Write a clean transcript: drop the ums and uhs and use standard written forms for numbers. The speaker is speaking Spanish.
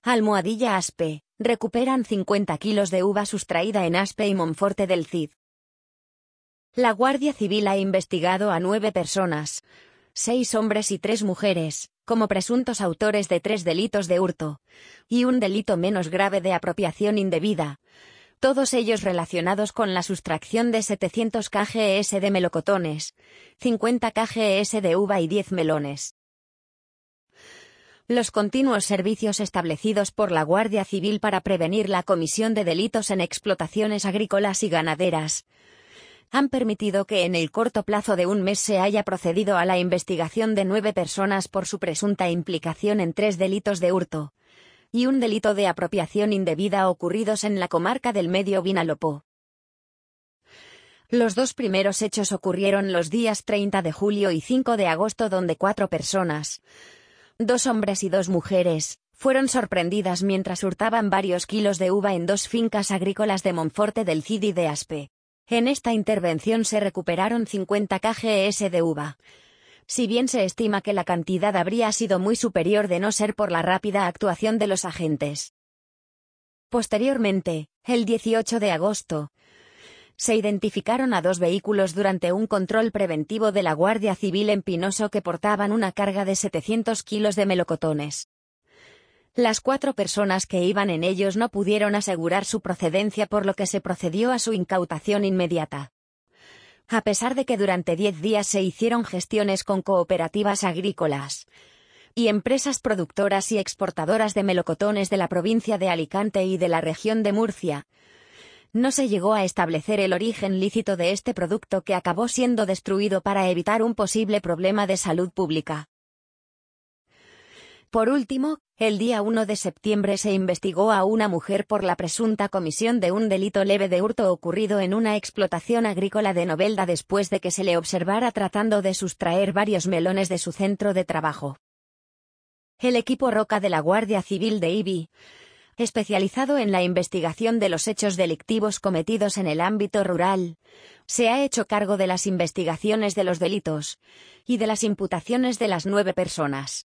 Almohadilla Aspe, recuperan 50 kilos de uva sustraída en Aspe y Monforte del Cid. La Guardia Civil ha investigado a 9 personas, 6 hombres y 3 mujeres, como presuntos autores de 3 delitos de hurto, y un delito menos grave de apropiación indebida, todos ellos relacionados con la sustracción de 700 kgs de melocotones, 50 kgs de uva y 10 melones. Los continuos servicios establecidos por la Guardia Civil para prevenir la comisión de delitos en explotaciones agrícolas y ganaderas han permitido que en el corto plazo de un mes se haya procedido a la investigación de 9 personas por su presunta implicación en 3 delitos de hurto y un delito de apropiación indebida ocurridos en la comarca del Medio Vinalopó. Los 2 primeros hechos ocurrieron los días 30 de julio y 5 de agosto, donde 4 personas, 2 hombres y 2 mujeres, fueron sorprendidas mientras hurtaban varios kilos de uva en 2 fincas agrícolas de Monforte del Cid y de Aspe. En esta intervención se recuperaron 50 kgs de uva. Si bien se estima que la cantidad habría sido muy superior de no ser por la rápida actuación de los agentes. Posteriormente, el 18 de agosto, se identificaron a 2 vehículos durante un control preventivo de la Guardia Civil en Pinoso que portaban una carga de 700 kilos de melocotones. Las 4 personas que iban en ellos no pudieron asegurar su procedencia, por lo que se procedió a su incautación inmediata. A pesar de que durante 10 días se hicieron gestiones con cooperativas agrícolas y empresas productoras y exportadoras de melocotones de la provincia de Alicante y de la región de Murcia, no se llegó a establecer el origen lícito de este producto, que acabó siendo destruido para evitar un posible problema de salud pública. Por último, el día 1 de septiembre se investigó a una mujer por la presunta comisión de un delito leve de hurto ocurrido en una explotación agrícola de Novelda después de que se le observara tratando de sustraer varios melones de su centro de trabajo. El equipo Roca de la Guardia Civil de Ibi, especializado en la investigación de los hechos delictivos cometidos en el ámbito rural, se ha hecho cargo de las investigaciones de los delitos y de las imputaciones de las 9 personas.